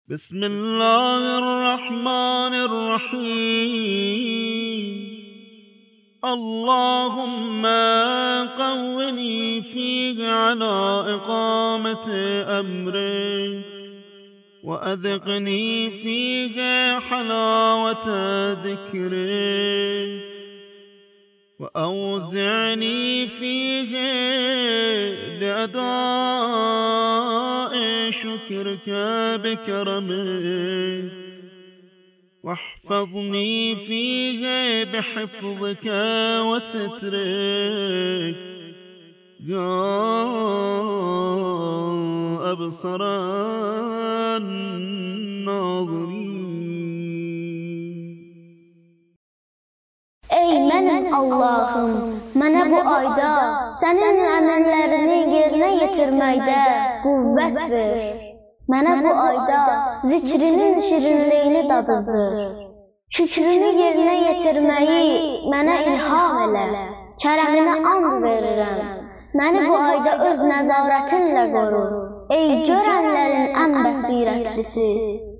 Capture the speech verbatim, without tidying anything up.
بسم الله الرحمن الرحيم. اللهم قوني فيه على إقامة أمرك، وأذقني فيه حلاوة ذكرك، وأوزعني فيه لأداء شكرك بكرمك، واحفظني فيه بحفظك وسترك يا أبصر الناظرين. Ey mənim Allahım, mənə bu ayda sənin əmrlərini yerinə yetirməkdə qüvvət ver. Mənə bu ayda zikrinin şirinliyini dadızdır. Şükrünü yerinə yetirməyi mənə ilham elə. Kərəminə and verirəm. Məni bu ayda öz nəzarətinlə qoru. Ey görənlərin ən bəsirətlisi.